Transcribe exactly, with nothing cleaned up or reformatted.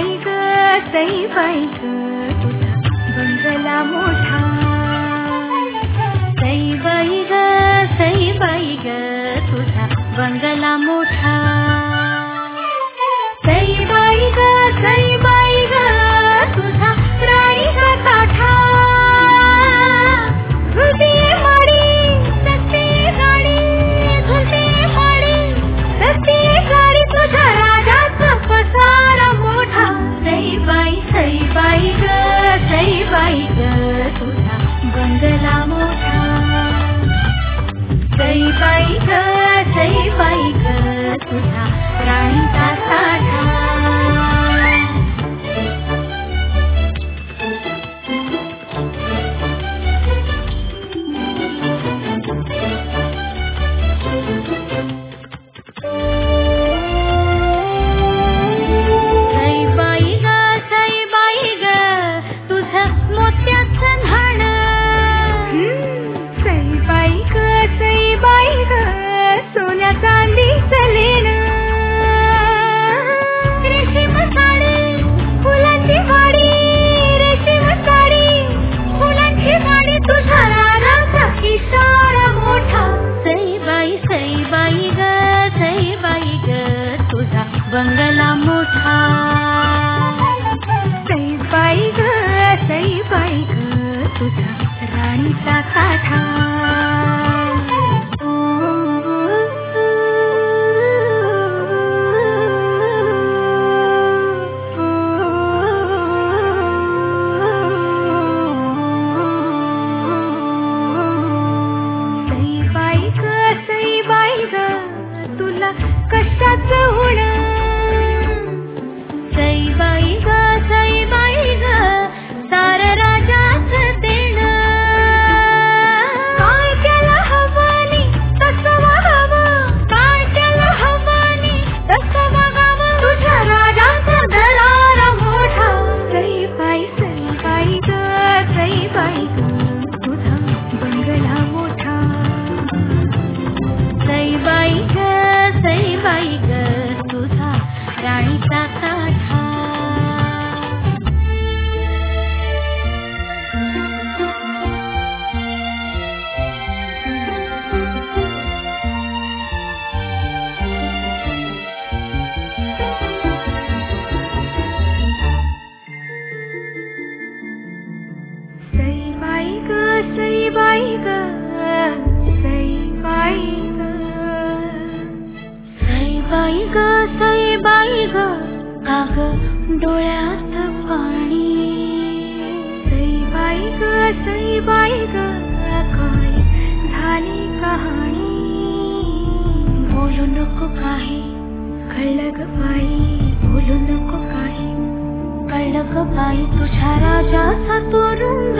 बाई ग सई बाई ग तुझा बंगला मोठा. सई बाई ग सई बाई ग तुझा बंगला मोठा. सई बाई ग सई बाई ग तुझा राणीचा ताठा. झुलते माडी सस्ती गाडी, झुलते माडी सस्ती गाडी तुझ्या राजाचा पसारा मोठा. सई बाई सई बाई ग सई बाई ग तुझा बंगला मोठा. सई बाई ग सई बाई ग तुझा राणीचा ताठा. बंगला मोठा. सई बाई ग सई बाई ग तुझा राणीचा ताठा. सई बाई ग सई बाई ग तुला कशाचं होणं. सई बाई ग सई बाई ग सार राजाचं देणं. काय त्याला हवानी तसं वागावं, काय त्याला हवानी तसं वागावं तुझ्या राजाचा दरारा मोठा. सई बाई सई बाई ग सई बाई ग तुझा बंगला मोठा. सई बाई ग सई बाई ग तुझा राणीचा ताठा. सई बाई ग सई बाई ग सई बाई ग सई बाई ग सई बाई ग काग डोळ्यात पाणी. सई बाई ग सई बाई ग काय झाली कहाणी. बोलू नको काही कळलं ग बाई, बोलू नको काही कळलं ग बाई तुझ्या राजाचा तोरून